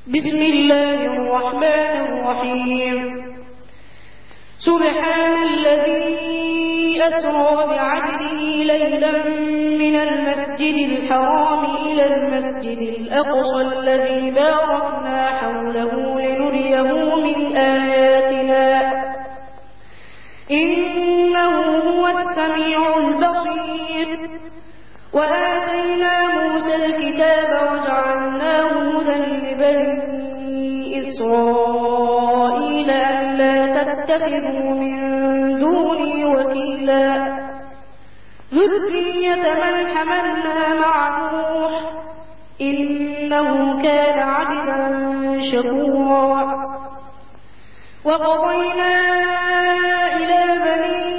بسم الله الرحمن الرحيم. سبحان الذي أسرى بعبده ليلا من المسجد الحرام إلى المسجد الأقصى الذي باركنا حوله لنريه من آياتنا إنه هو السميع البصير. وآتينا موسى الكتاب وجعلناه هدى لبني إسرائيل ألا تتخذوا من دوني وكيلا ذرية من حملنا مع نوح إنه كان عبدا شكورا. وقضينا إلى بني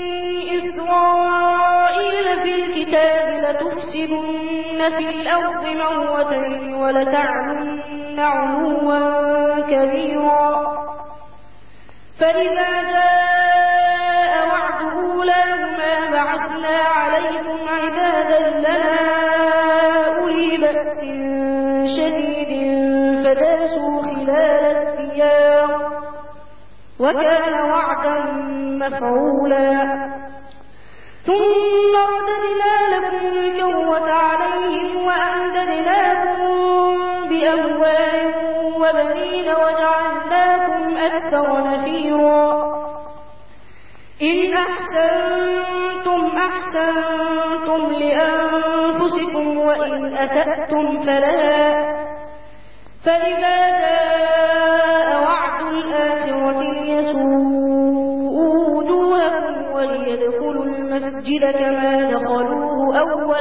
إسرائيل في الكتاب لتفسدن في الأرض مرتين ولتعلن علوا كبيرا. فإذا جاء وعد أولاهما بعثنا عليكم عبادا لنا أولي بأس شديد فداسوا خلال الديار وكان وعدا مفعولا. ثم رددنا لكم الكرة عليهم وأمددناكم بأموال وبنين وجعلناكم أكثر نفيرا. إن أحسنتم أحسنتم لأنفسكم وإن أسأتم فلها. فإذا جاء وعد الآخرة ليسوءوا وجوهكم وليدخلوا المسجد كما دخلوه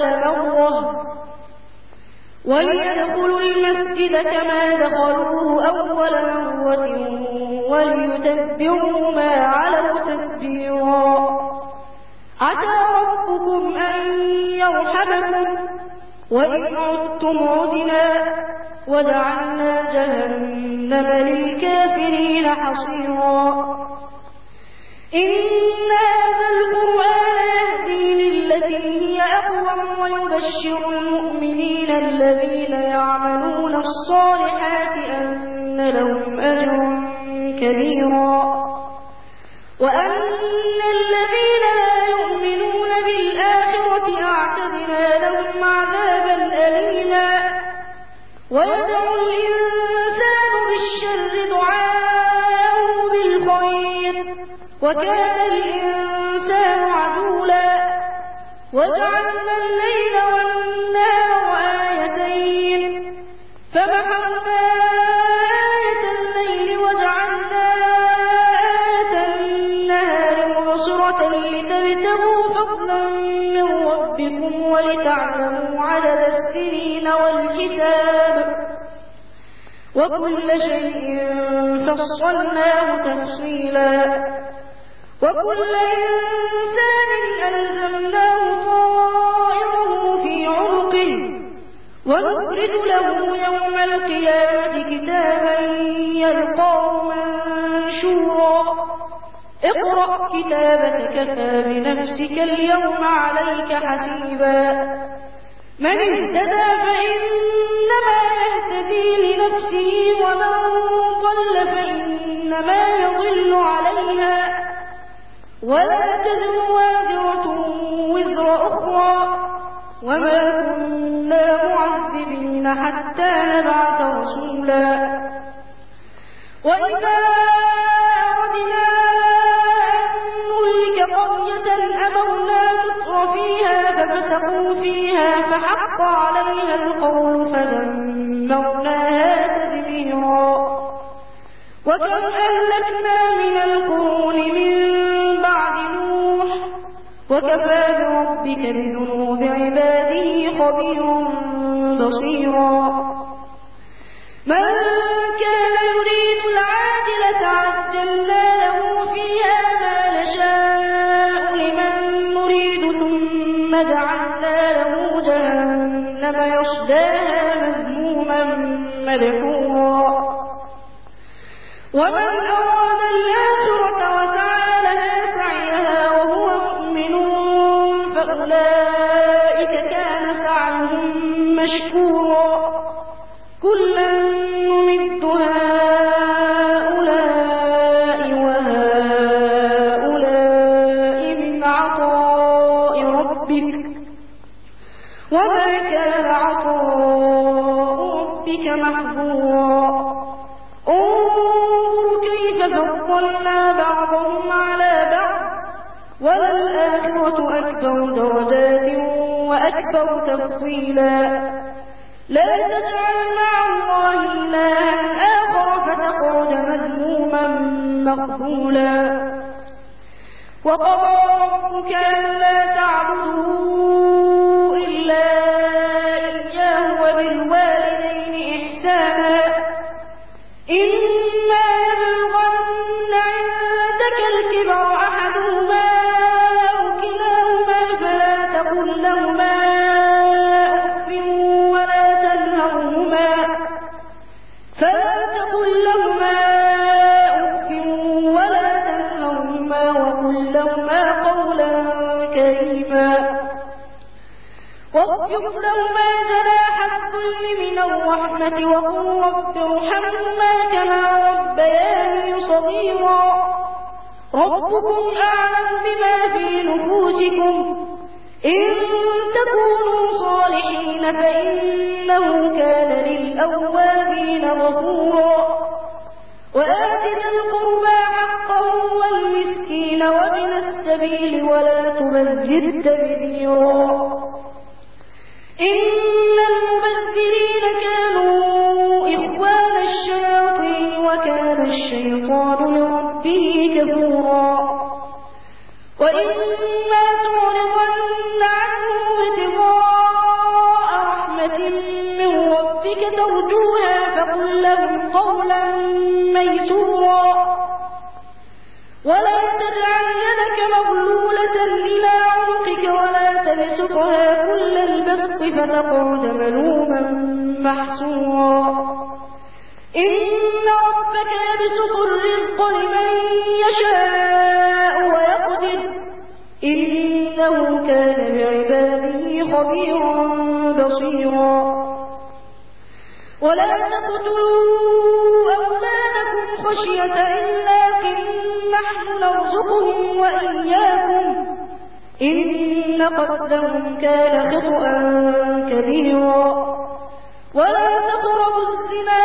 أول مرة وليتبعوا ما علوا تتبيرا. عسى ربكم أن يرحمكم وإن عدتم عدنا وجعلنا جهنم للكافرين حصيرا. إن هذا القرآن يهدي للتي هي أقوم ويبشر المؤمنين الذين يعملون الصالحات أن لهم أجرا كبيرا وأن الذين لا يؤمنون بالآخرة أعتدنا لهم عذابا أليما. ويدعو الإنسان بالشر دعاءه بالخير وكان الإنسان عجولا. وجعلنا الليل والنهار آيتين فمحونا آية الليل وجعلنا آية النهار مبصرة لتبتغوا فضلا من ربكم ولتعلموا عدد السنين والحساب وكل شيء فصلناه تفصيلا. وكل إنسان ألزمناه طائره في عنقه ونخرج له يوم القيامة كتابا يلقاه منشورا. اقرأ كتابك كفى بنفسك اليوم عليك حسيبا. من اهتدى فإنما يهتدي لنفسه ومن ضل فإنما يضل عليها ولا تزر وازرة وزر أخرى وما كنا معذبين حتى نبعث رسولا. وإذا أردنا أن نهلك قرية أمرنا متر فيها ففسقوا فيها فحق عليها القول فدمرناها تدميرا. وكم أهلكنا من القرون من بعد نوح وكفى بربك بذنوب عباده خبيرا بصيرا. من كان يريد العاجلة عجلنا له فيها ما نشاء لمن نريد ثم جعلنا له جهنم يصلاها مذموما مدحورا. ومن أراد الآخرة وسعى لها سعيها وهو مؤمن فأولئك كان سعيهم مشكورا. كلا نمد هؤلاء وهؤلاء من عطاء ربك وما كان عطاء ربك محظورا انظر كيف فضلنا بعضهم على بعض وللآخرة أكبر درجات وأكبر تفضيلا لا تجعل مع الله إلها آخر فتقعد مذموما مخذولا وقضى ربك ألا تعبدوا إلا إياه وبالوالدين إحسانا إما يبلغن عندك الكبر أحدهما أو كلاهما فلا تقل لهما أف ولا تنهرهما وقل لهما قولا كريما واخفض لهما جناح الذل من الرحمة وقل رب ارحمهما كما ربياني صغيرا ربكم أعلم بما في نفوسكم إن تكونوا صالحين فإنه كان للأوابين غفورا وآت ذا القربى حقه والمسكين وابن السبيل ولا تبذر تبذيرا إن المبذرين كانوا إخوان الشياطين وكان الشيطان لربه كفورا وإما تعرضن عنهم ابتغاء رحمة من ربك ترجوها فقل لهم قولا ميسورا ولا تجعل يدك مغلولة إلى عنقك ولا تبسطها كل البسط فتقعد ملوما محسورا إن ربك يبسط الرزق لمن يشاء ويقدر إنه كان بعباده خبيرا بصيرا ولا تقتلوا أولادكم خشية إملاق نحن نرزقهم وإياكم إن قتلهم كان خطأ كبيرا ولا تقربوا الزنا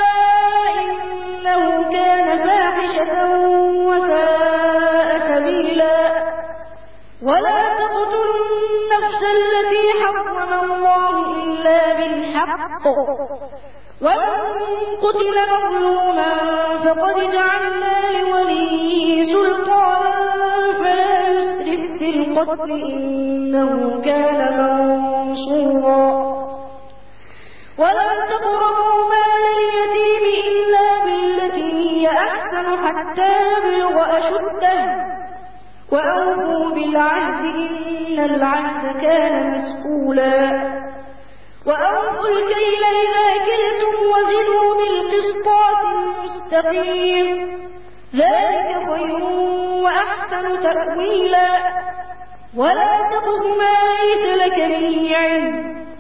إنه كان فاحشة وساء سبيلا ولا تقتلوا النفس التي حرم الله إلا بالحق ومن قتل مظلوما فقد جعلنا لوليه سلطانا فلا يسرف في القتل إنه كان منصورا ولا تقربوا مال اليتيم إلا بالتي هي أحسن حتى يبلغ أشده وأوفوا بالعهد إن العهد كان مسؤولا وأوفوا الكيل إذا كلتم وزنوا بالقسطاس المستقيم ذلك خير وأحسن تأويلا ولا تقف ما ليس لك به علم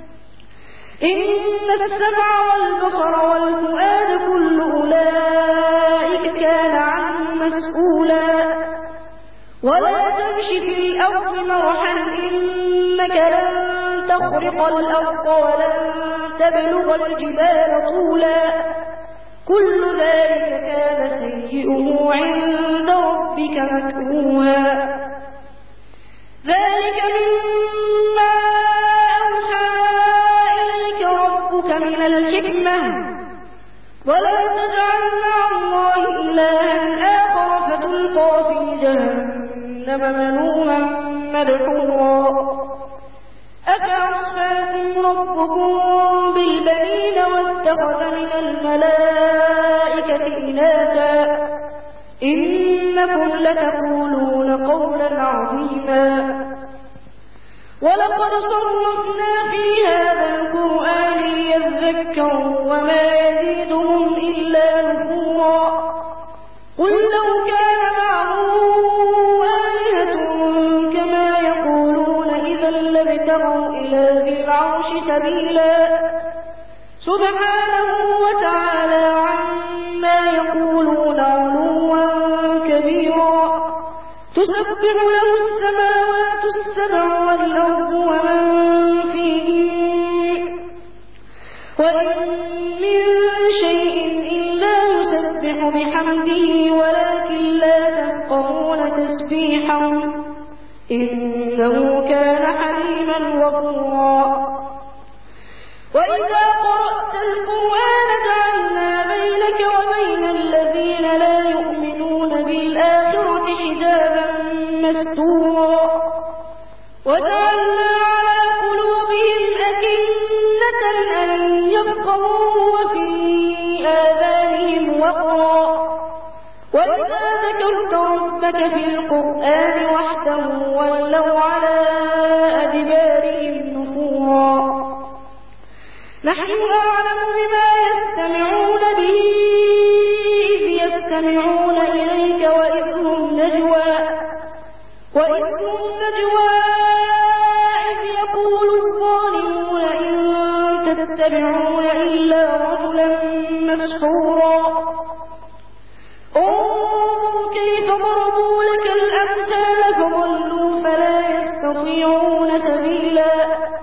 إن السمع والبصر والفؤاد كل أولئك كان عنه مسؤولا ولا تمش في الأرض مرحا إنك لن تخرق الأرض ولن تبلغ الجبال طولا كل ذلك كان سيئه عند ربك مكروها ذلك مما أوحى إليك ربك من الحكمة ولا تجعل مع الله إلها آخر فتلقى في جهنم ملوما مدحورا أفأصفاكم ربكم بالبنين واتخذ من الملائكة إناثا إنكم لتقولون قولا عظيما ولقد صرفنا في هذا القرآن ليذكروا وما يزيدهم إلا نفورا قل لو كان معه آلهة كما يقولون إذا لابتغوا إلى ذي العرش سبيلا سبحانه وتعالى تسبح له السماوات السبع والأرض ومن فيهن وإن من شيء إلا يسبح بحمده ولكن لا تفقهون تسبيحهم إنه كان حليما غفورا وإذا قرأت القرآن جعلنا بينك وبين الذين لا يؤمنون بالآخرة حجابا مستورا وجعلنا على قلوبهم أكنة أن يفقهوه وفي آذانهم وقرا وإذا ذكرت ربك في القرآن وحده ولوا على أدبارهم نفورا نحن أعلم بما يستمعون به إذ يستمعون إليك وإذ هم نجوى إذ يقول الظالمون إن تتبعون إلا رجلا مسحورا انظر كيف ضربوا لك الأمثال فضلوا فلا يستطيعون سبيلا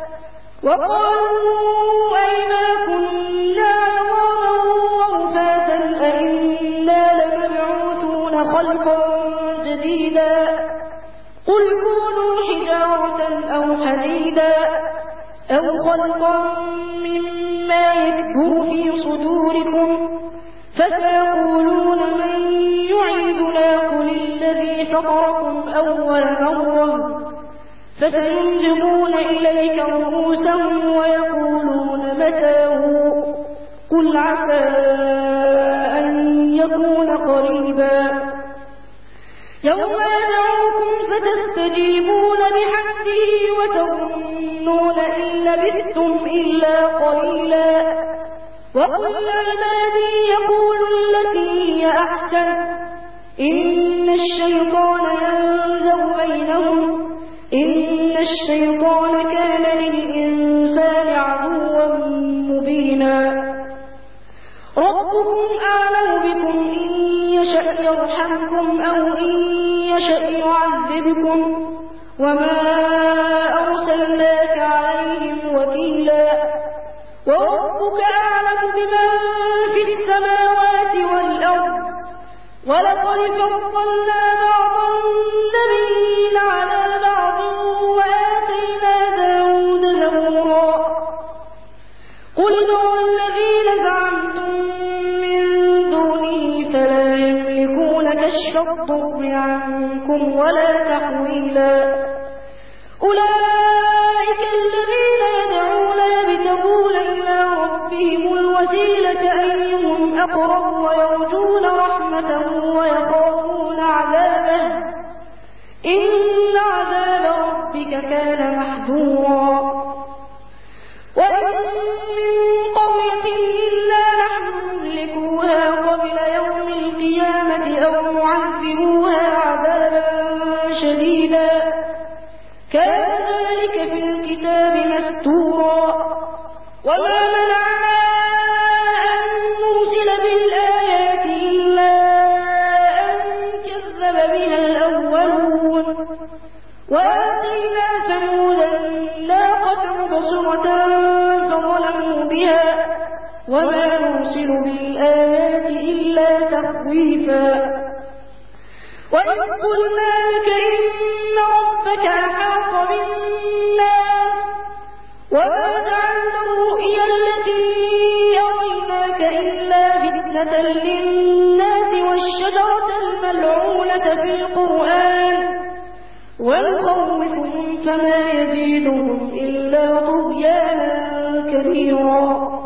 وقالوا أئذا كنا عظاما ورفاتا أئنا لمبعوثون خلقا جديدا قل كونوا حجارة أو حديدا أو خلقا مما يكبر في صدوركم فسيقولون من يعيدنا قل الذي فطركم أول مرة فسينجبون إليك رؤوسهم ويقولون متاه قل عسى أن يكون قريبا يوم يدعوكم فتستجيبون بحمده وتظنون إن لبثتم إلا قليلا وقل عبادي يقولوا التي هي أحسن إن الشيطان ينزغ بينهم إن الشيطان كان للإنسان عدوا مبينا ربكم أعلم بكم إن يشأ يرحمكم أو إن يشأ يعذبكم وما أرسلناك عليهم وكيلا وربك أعلم بمن في السماوات والأرض ولقد فضلنا بعض النبيين على بعض وآتينا داود زبورا قل ادعوا الذين زعمتم من دونه فلا يملكون كشف الضر عنكم ولا تحويلا أولئك الذين يدعون يبتغون إلى ربهم الوسيلة أيهم أقرب ويرجون رحمته ويخافون عذابه إن عذاب ربك كان محذورا وإن من قرية إلا نحن مهلكوها قبل يوم القيامة أو معذبوها عذابا شديدا كان ذلك في الكتاب مستورا وما منعنا أن نرسل بالآيات إلا أن كذب بها الأولون وآتينا ثمود الناقة مبصرة فظلموا بها وما نرسل بالآيات إلا تخويفا وإذ قلنا لك إن ربك أحاط بالناس وما جعلنا الرؤيا التي أريناك إلا فتنة للناس والشجرة الملعونة في القرآن ونخوفهم فما يزيدهم إلا طغيانا كبيرا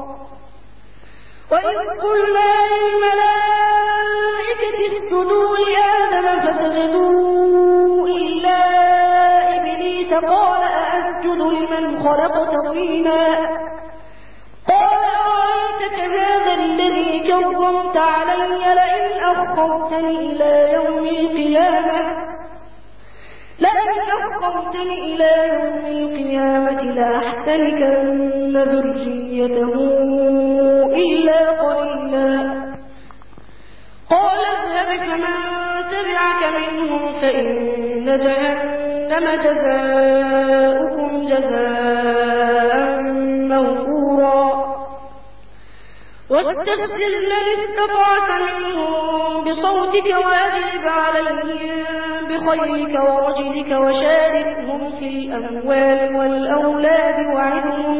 وإذ قلنا للملائكة اسجدوا لآدم فسجدوا إلا إبليس قال أأسجد لمن خلقت طينا قال أرأيتك هذا الذي كرمت علي لئن أخرتني إلى يوم القيامة لأحتركن ذريته إلا قليلا قال اذهب فمن تبعك منهم فإن جهنم جزاؤكم جزاء موفورا واستفزز من استطعت منهم بصوتك وأجلب عليهم بخيلك ورجلك وشاركهم في الأموال والأولاد وعدهم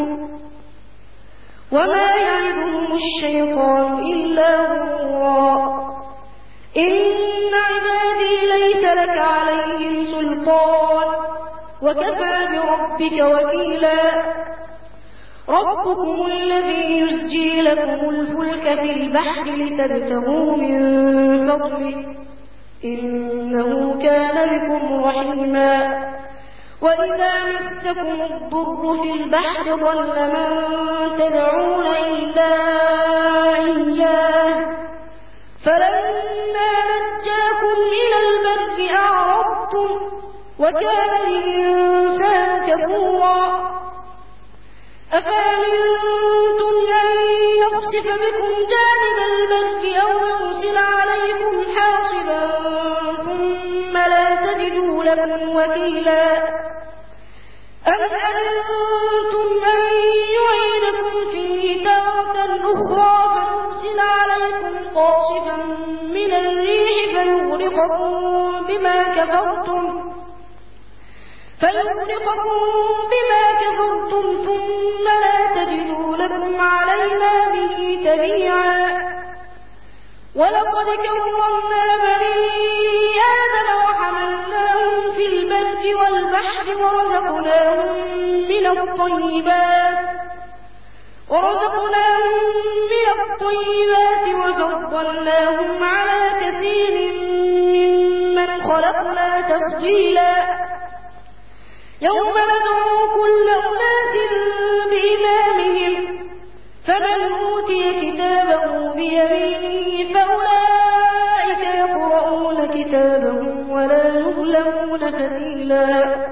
وما يعدهم الشيطان إلا غرورا إن عبادي ليس لك عليهم سلطان وكفى بربك وكيلا ربكم الذي يسجي لكم الفلك في البحر لتبتغوا من فضله إنه كان بكم رحيما وإذا مسكم الضر في البحر ضل من تدعون إلا إياه فلما نجاكم إلى البر أعرضتم وكان الإنسان كفورا أفأمنتم أن يخسف بكم جانب البر أو يرسل عليكم حاصبا ثم لا تجدوا لكم وكيلا أم أمنتم أن يعيدكم فيه تارة أخرى فيرسل عليكم قاصفا من الريح فيغرقكم بما كفرتم ثم لا تجدوا لكم علينا به تبيعا ولقد كرمنا بني آدم وحملناهم في البر والبحر ورزقناهم من الطيبات وفضلناهم على كثير ممن خلقنا تفضيلا يوم ندعو كل أناس بإمامهم فمن أوتي كتابه بيمينه فأولئك يقرؤون كتابهم ولا يظلمون فتيلا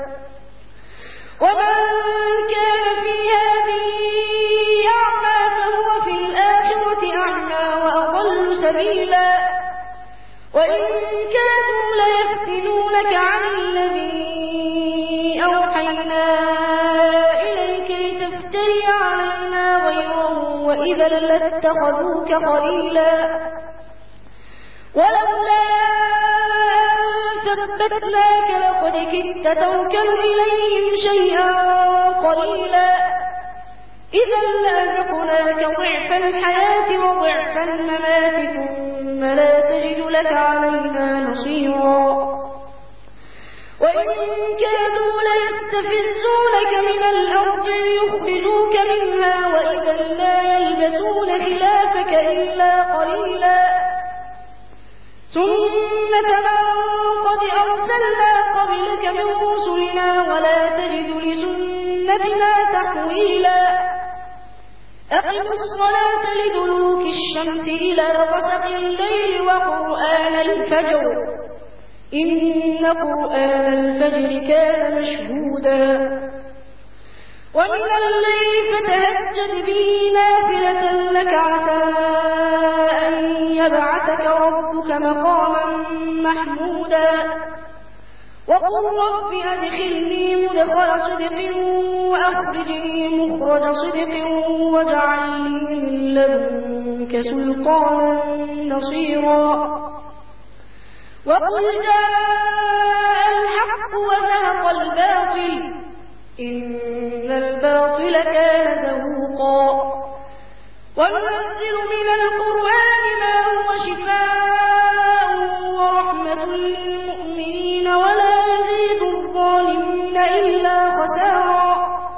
ومن كان في هذه أعمى فهو في الآخرة أعمى وأضل سبيلا وإن كانوا ليفتنونك عن الذي أوحينا إليك لتفتري علينا غيره وإذا لاتخذوك خليلا ولولا أن ثبتناك لقد كدت تركن إليهم شيئا قليلا إذا لأذقناك ضعف الحياة وضعف الممات ثم لا تجد لك علينا نصيرا وإن كادوا ليستفزونك من الأرض ليخرجوك منها وإذا لا يلبسون خلافك إلا قليلا سنة من قد أرسلنا قبلك من رسلنا ولا تجد لسنتنا تحويلا أقم الصلاة لدلوك الشمس إلى غسق الليل وقرآن الفجر إن قرآن الفجر كان مشهودا ومن الليل فتهجد به نافلة لك عسى أن يبعثك ربك مقاما محمودا وقل رب أدخلني مدخل صدق وأخرجني مخرج صدق واجعل لي من لدنك سلطانا نصيرا وقل جاء الحق وزهق الباطل إن الباطل كان زهوقا وننزل من القرآن ما هو شفاء ورحمة للمؤمنين ولا يزيد الظالمين إلا خسارا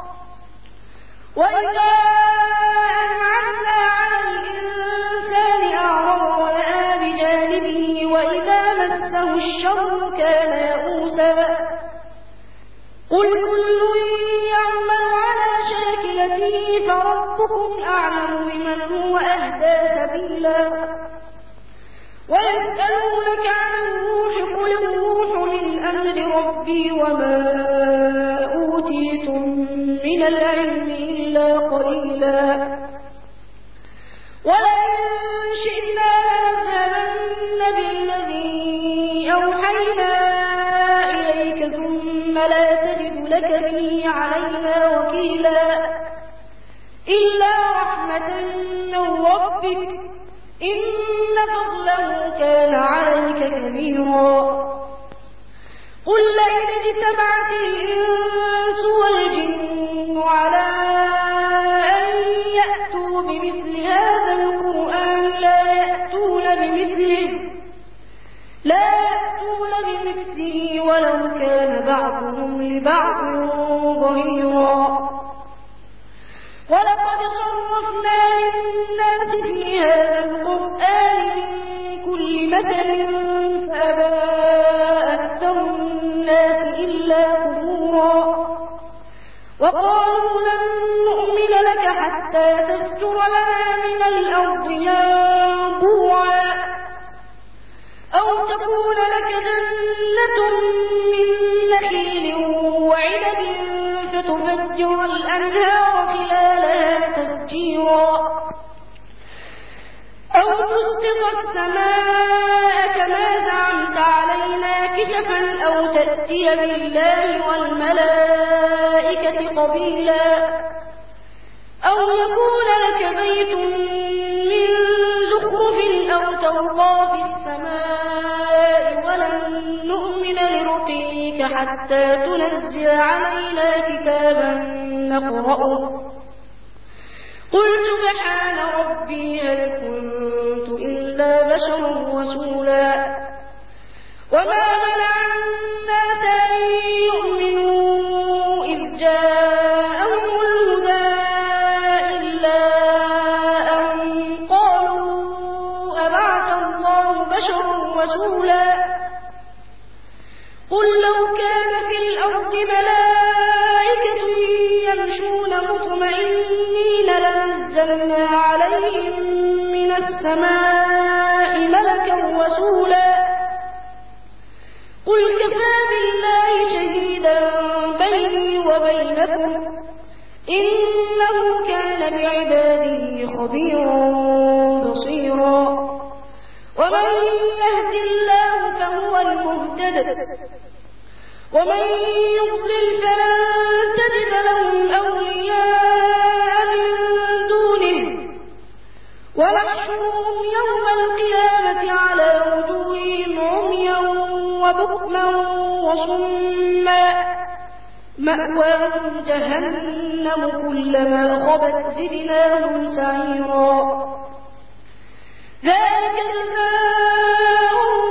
وإذا أنعمنا على الإنسان أعرض ونأى بجانبه وإذا مسه الشر كان يئوسا قل كل يعمل على شاكلته فربكم أعلم بمن هو أهدى سبيلا ويسألونك عن الروح قل الروح من أمر ربي وما أوتيتم من العلم إلا قليلا ولئن شئنا لنذهبن بالذي أوحينا إليك علينا وكيلا إلا رحمة من ربك إن فضله كان عليك كبيرا قل لئن اجتمعت الإنس والجن على أن يأتوا بمثل هذا القرآن لا يأتون بمثله ولو كان بعضهم لبعض ظهيرا ولقد صرفنا للناس في هذا القرآن من كل مثل فأبى أكثر الناس إلا كفورا وقالوا لن نؤمن لك حتى تفجر لنا من الأرض ينبوعا أو تكون لك جنة من نخيل وعنب فتفجر الأنهار خلالها تفجيرا أو تسقط السماء كما زعمت علينا كسفا أو تأتي بالله والملائكة قبيلا أو يكون لك بيت من زخرف أو ترقى في السماء ولن نؤمن لرقيك حتى تنزل علينا كتابا نقرأه قل سبحان ربي هل كنت إلا بشرا رسولا وما منع الناس أن يؤمنوا إذ جاءهم الهدى إلا أن قالوا أبعث الله بشرا رسولا قل لو كان في الأرض ملائكة يمشون مطمئنين لنزلنا عليهم من السماء ملكا رسولا قل كفى بالله شهيدا بيني وبينكم إنه كان بعباده خبيرا بصيرا ومن يهد الله فهو المهتد ومن يضلل فلن تجد لهم أولياء من دونه ونحشرهم يوم القيامة على وجوههم عميا وبكما وصما مأواهم جهنم كلما خبت زدناهم سعيرا ذلك جزاؤهم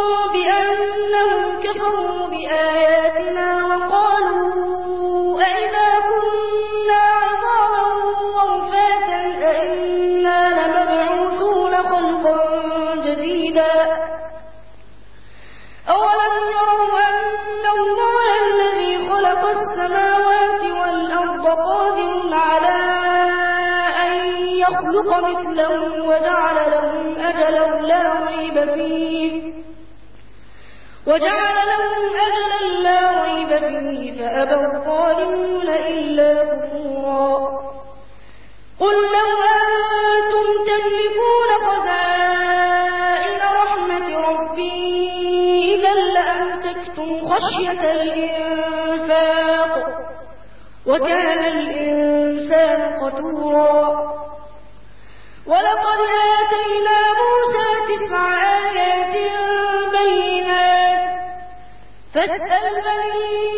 بأنهم كفروا بآياتنا وقالوا أئذا كنا عظاما ورفاتا أئنا لمبعوثون خلقا جديدا أولم يروا أن الله الذي خلق السماوات والأرض قادر على أن يخلق مثلهم وجعل لهم أجلا لا ريب فيه فأبى الظالمون إلا كفورا قل لو أنتم تملكون خزائن رحمة ربي إذا لأمسكتم خشية الإنفاق وكان الإنسان قتورا ولقد آتينا موسى 9 آيات بينات فاسأل بني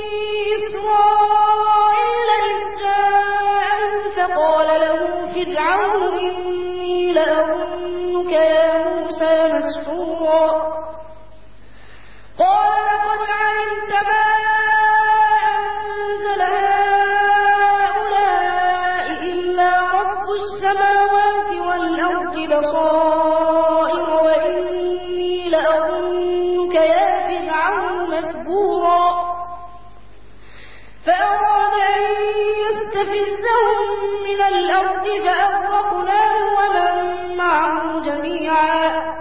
إسرائيل إذ جاءهم فقال له فرعون إني لأظنك يا موسى مسحورا قال لقد علمت ما أنزل هؤلاء إلا رب السماوات والأرض بصائر وإني لأظنك يا فرعون مثبورا فأراد أن يستفزهم من الأرض فأغرقناه ومن معه جميعا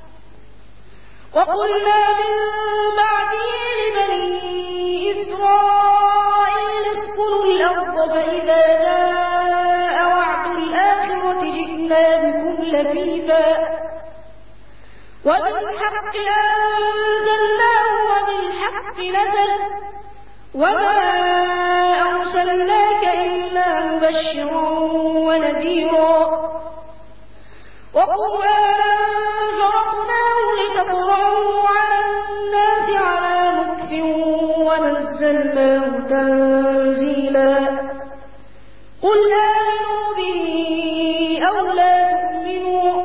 وقلنا من بعده لبني إسرائيل اسكنوا الأرض فإذا جاء وعد الآخرة جئنا بكم لفيفا وبالحق أنزلناه وبالحق نزل وما أرسلناك إلا مبشرا ونذيرا وقرآنا فرقناه لتقرأه على الناس على مكث ونزلناه تنزيلا قل آمنوا به أو لا تؤمنوا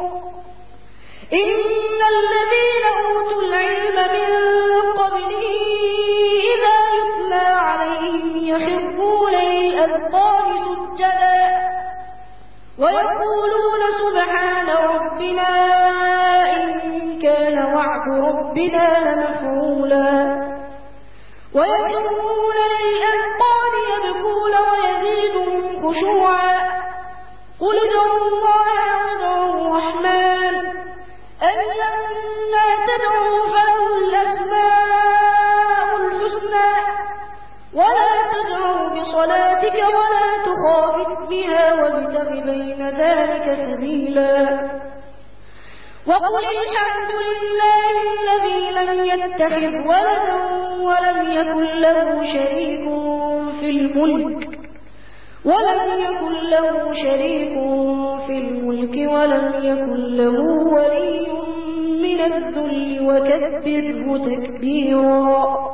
إن الذين أوتوا العلم من قبله إذا يتلى عليهم يخرون للأذقان سجدا ويقولون سبحان ربنا إن كان وعد ربنا لمفعولا ويخرون للأذقان يبكون ويزيدهم خشوعا قل ادعوا الله أو ادعوا الرحمن أيما تدعوا فله الأسماء الحسنى ولا تجهر بصلاتك ولا تخافت بها وابتغ بين ذلك سبيلا وقل الحمد لله الذي لم يتخذ ولدا ولم يكن له شريك في الملك ولم يكن له ولي من الذل وكبره تكبيرا